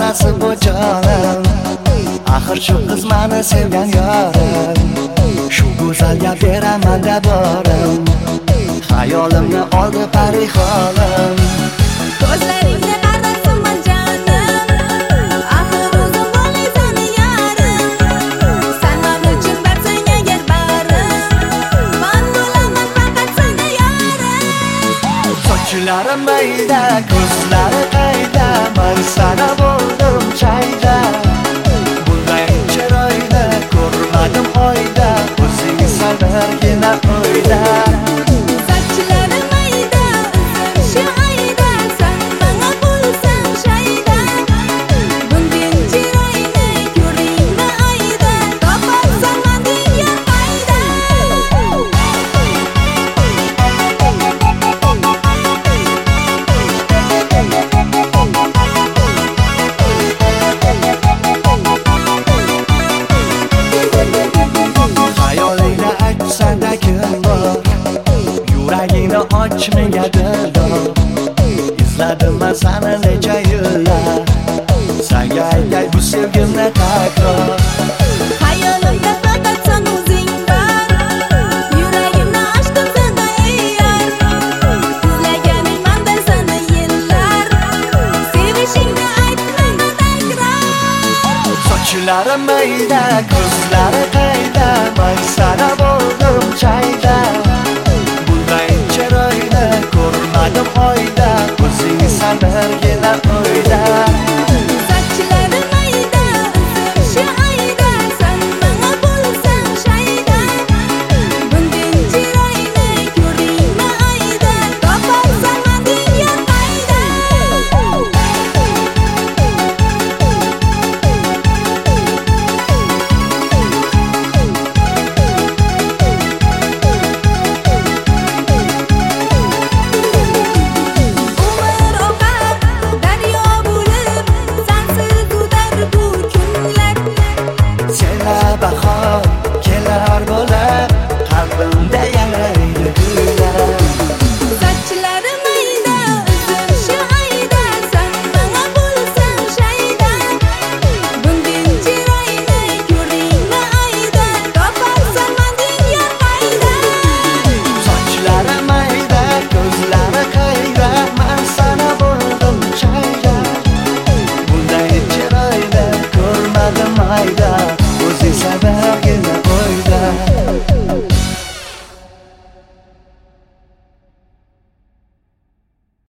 bo'lmasa bu jonim axir shu qiz meni sevgan yorim shu go'zalga beraman deb borim xayolimni oldi parixonim ko'zlaringga qarabman jonim axir o'zim bo'lay seni yarim sanon uchun barsang agar barim man bo'laman faqat seni yarim sochlari mayda ko'zlari qayda men sana bo'ldim chayda bunday chiroyli ko'rmadim oyda o'zing sanargina oyda sochlari mayda uzun shu oyda sen menga bo'lsang shayda bunday chiroyli ko'ringni oyda toparsan menga foyda xayolingda achsanda kim bor yuragingni och menga dildor izladim men seni necha yillar senga aytay bu sevgimni takror hayolimda faqat sen o'zing bor yuragimni ochdim senda ey yar izlaganing manda seni yillar sevishingni aytma takror sochlari mayda ko'zlari qayda men sana bo'ldim chayda